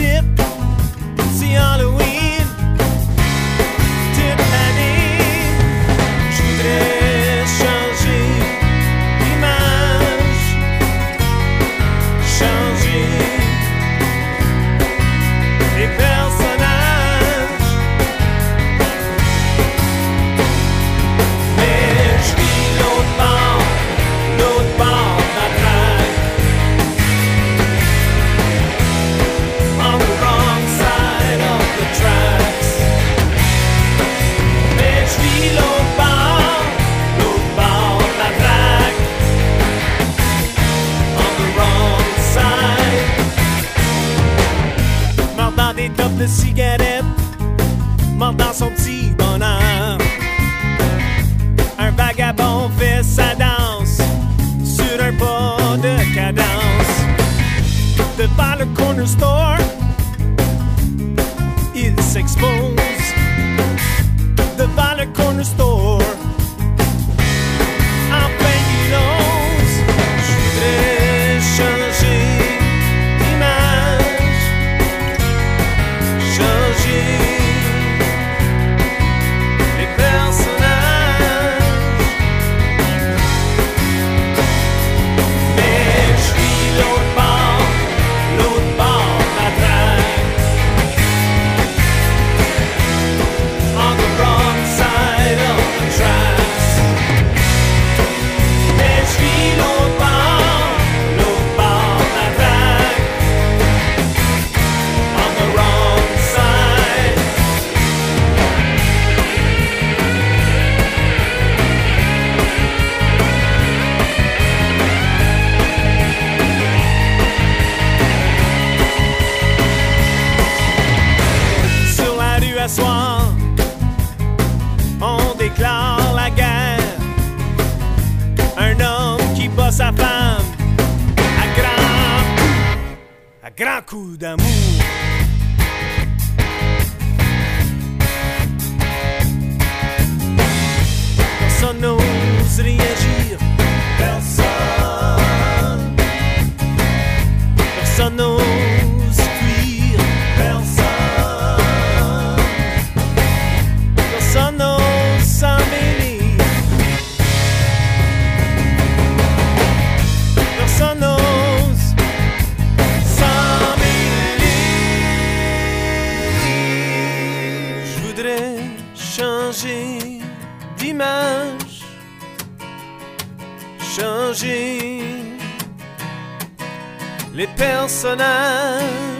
type, c'est Halloween toute l'année. Je voudrais changer d'image, changer les personnages. Mais je vis l'autre bord de la traque. On the wrong side of the tracks. Mais je vis l'autre bord de la traque. On the wrong side. Mort dans des tubs de cigarettes, mort dans son petit bonheur. Un vagabond fait sa danse sur un pas de cadence. Devant le corner store, il s'expose. Devant le corner store, enfin il ose. Je voudrais changer d'image, changer les personnages. Mais je vis l'autre bord de la traque. On the wrong side of the tracks. Mais je vis l'autre bord de la traque. On the wrong side. Sur la rue à soir, on déclare la guerre. Un homme qui bat sa femme à grands coups d'amour. Personne n'ose réagir. Personne. Personne n'ose fuir. Personne. Personne n'ose s'en mêler. Personne n'ose s'en mêler. Je voudrais changer d'image, changer les personnages.